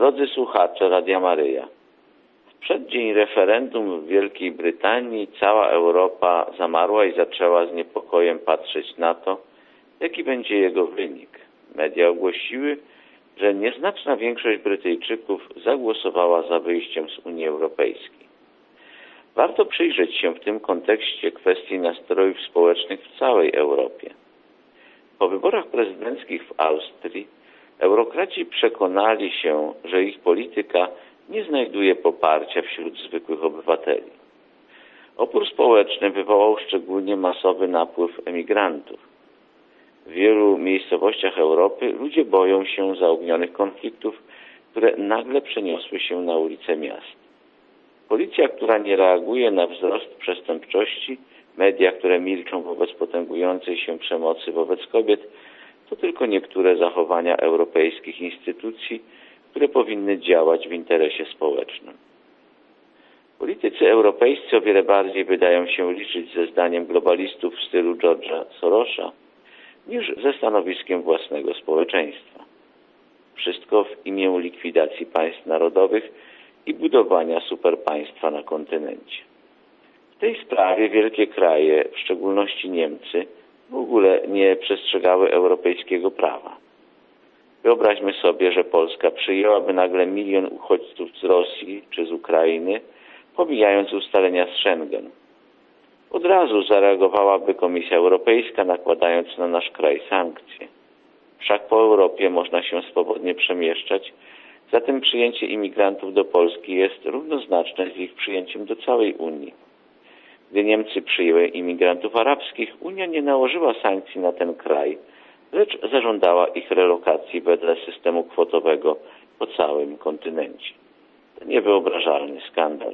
Drodzy słuchacze Radia Maryja, w przeddzień referendum w Wielkiej Brytanii cała Europa zamarła i zaczęła z niepokojem patrzeć na to, jaki będzie jego wynik. Media ogłosiły, że nieznaczna większość Brytyjczyków zagłosowała za wyjściem z Unii Europejskiej. Warto przyjrzeć się w tym kontekście kwestii nastrojów społecznych w całej Europie. Po wyborach prezydenckich w Austrii eurokraci przekonali się, że ich polityka nie znajduje poparcia wśród zwykłych obywateli. Opór społeczny wywołał szczególnie masowy napływ emigrantów. W wielu miejscowościach Europy ludzie boją się zaognionych konfliktów, które nagle przeniosły się na ulice miast. Policja, która nie reaguje na wzrost przestępczości, media, które milczą wobec potęgującej się przemocy wobec kobiet, to tylko niektóre zachowania europejskich instytucji, które powinny działać w interesie społecznym. Politycy europejscy o wiele bardziej wydają się liczyć ze zdaniem globalistów w stylu George'a Sorosa niż ze stanowiskiem własnego społeczeństwa. Wszystko w imię likwidacji państw narodowych i budowania superpaństwa na kontynencie. W tej sprawie wielkie kraje, w szczególności Niemcy, w ogóle nie przestrzegały europejskiego prawa. Wyobraźmy sobie, że Polska przyjęłaby nagle 1 milion uchodźców z Rosji czy z Ukrainy, pomijając ustalenia z Schengen. Od razu zareagowałaby Komisja Europejska, nakładając na nasz kraj sankcje. Wszak po Europie można się swobodnie przemieszczać, zatem przyjęcie imigrantów do Polski jest równoznaczne z ich przyjęciem do całej Unii. Gdy Niemcy przyjęły imigrantów arabskich, Unia nie nałożyła sankcji na ten kraj, lecz zażądała ich relokacji wedle systemu kwotowego po całym kontynencie. To niewyobrażalny skandal.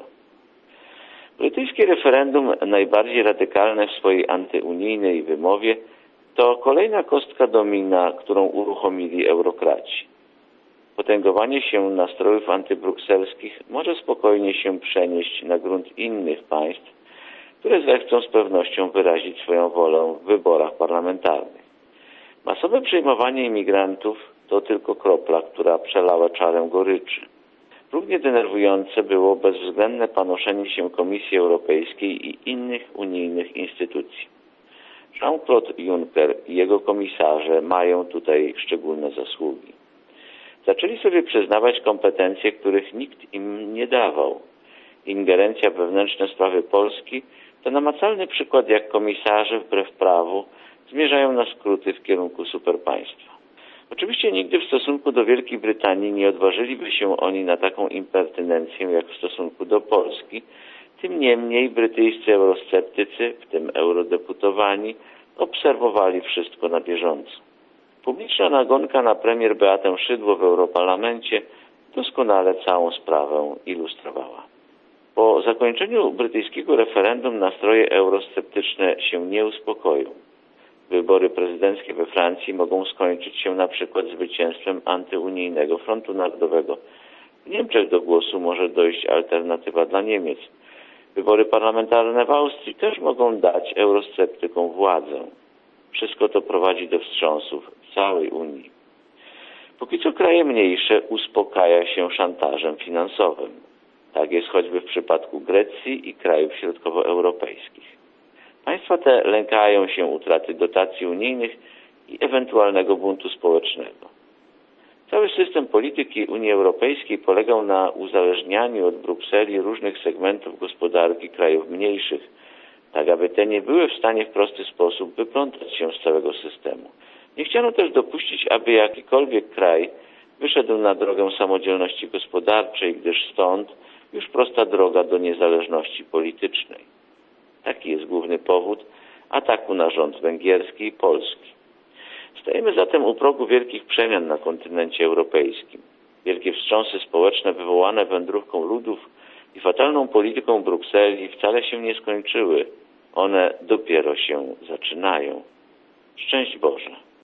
Brytyjskie referendum, najbardziej radykalne w swojej antyunijnej wymowie, to kolejna kostka domina, którą uruchomili eurokraci. Potęgowanie się nastrojów antybrukselskich może spokojnie się przenieść na grunt innych państw, które zechcą z pewnością wyrazić swoją wolę w wyborach parlamentarnych. Masowe przyjmowanie imigrantów to tylko kropla, która przelała czarę goryczy. Równie denerwujące było bezwzględne panoszenie się Komisji Europejskiej i innych unijnych instytucji. Jean-Claude Juncker i jego komisarze mają tutaj szczególne zasługi. Zaczęli sobie przyznawać kompetencje, których nikt im nie dawał. Ingerencja w wewnętrzne sprawy Polski to namacalny przykład, jak komisarze wbrew prawu zmierzają na skróty w kierunku superpaństwa. Oczywiście nigdy w stosunku do Wielkiej Brytanii nie odważyliby się oni na taką impertynencję jak w stosunku do Polski. Tym niemniej brytyjscy eurosceptycy, w tym eurodeputowani, obserwowali wszystko na bieżąco. Publiczna nagonka na premier Beatę Szydło w Europarlamencie doskonale całą sprawę ilustrowała. Po zakończeniu brytyjskiego referendum nastroje eurosceptyczne się nie uspokoją. Wybory prezydenckie we Francji mogą skończyć się na przykład zwycięstwem antyunijnego Frontu Narodowego. W Niemczech do głosu może dojść alternatywa dla Niemiec. Wybory parlamentarne w Austrii też mogą dać eurosceptykom władzę. Wszystko to prowadzi do wstrząsów w całej Unii. Póki co kraje mniejsze uspokaja się szantażem finansowym. Tak jest choćby w przypadku Grecji i krajów środkowoeuropejskich. Państwa te lękają się utraty dotacji unijnych i ewentualnego buntu społecznego. Cały system polityki Unii Europejskiej polegał na uzależnianiu od Brukseli różnych segmentów gospodarki krajów mniejszych, tak aby te nie były w stanie w prosty sposób wyplątać się z całego systemu. Nie chciano też dopuścić, aby jakikolwiek kraj wyszedł na drogę samodzielności gospodarczej, gdyż stąd już prosta droga do niezależności politycznej. Taki jest główny powód ataku na rząd węgierski i polski. Stajemy zatem u progu wielkich przemian na kontynencie europejskim. Wielkie wstrząsy społeczne wywołane wędrówką ludów i fatalną polityką Brukseli wcale się nie skończyły. One dopiero się zaczynają. Szczęść Boże!